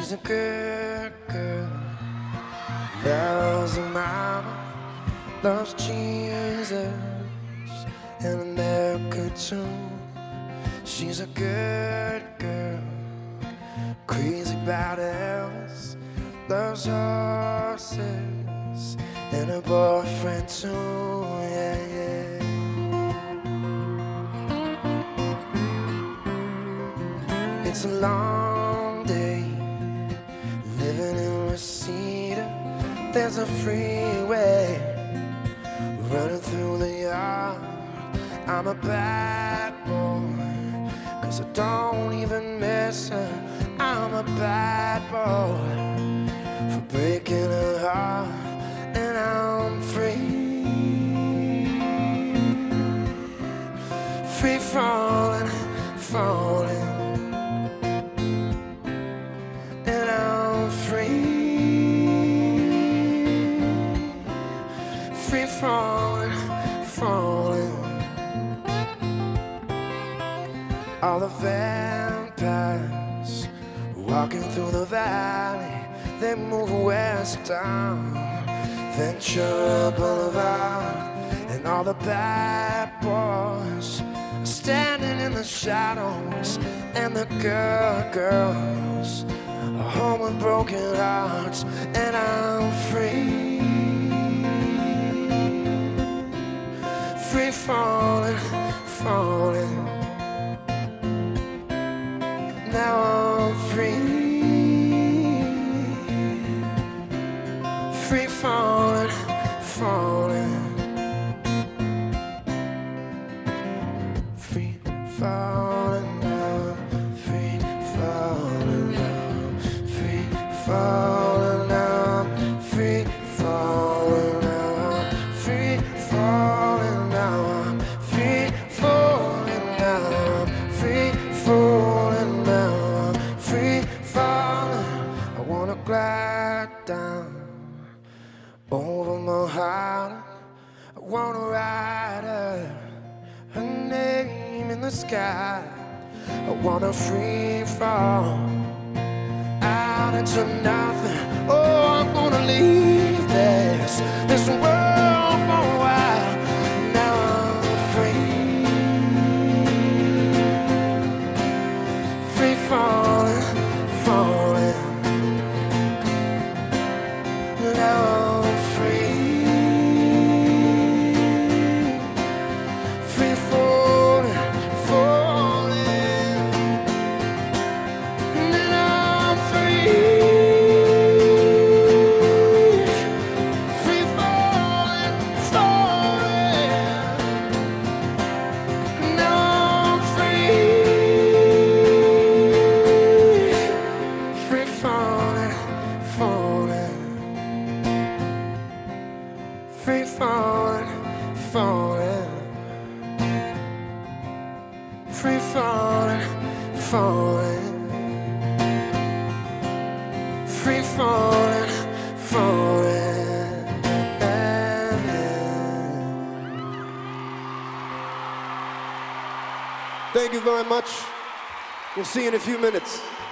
She's a good girl, loves her mama, loves Jesus and America too. She's a good girl, crazy about Elvis, loves horses and her boyfriend too, yeah, yeah. It's a long day living in Reseda. There's a freeway running through the yard. I'm a bad boy, 'cause I don't even miss her. I'm a bad boy for breaking her heart, and I'm free, free falling, falling, and I'm free, free falling, falling. All the vampires walking through the valley, they move westbound, Ventura Boulevard, and all the bad boys are standing in the shadows, and the girls are home with broken hearts, and I'm free, free falling, falling. Now I'm free, free falling, falling, free falling now, free falling now, free falling now, free falling now, free falling now, free falling now, free falling. Free falling, I wanna glide down over my heart. I wanna ride her name in the sky. I wanna free fall out into nothing. Oh, I'm gonna leave this world for a while. Now I'm free, free falling, falling. Now I'm free, free falling, falling. Now I'm free, free falling, falling. Now I'm free, free falling, falling, free falling, falling, free falling, falling, free falling, falling. Thank you very much. We'll see you in a few minutes.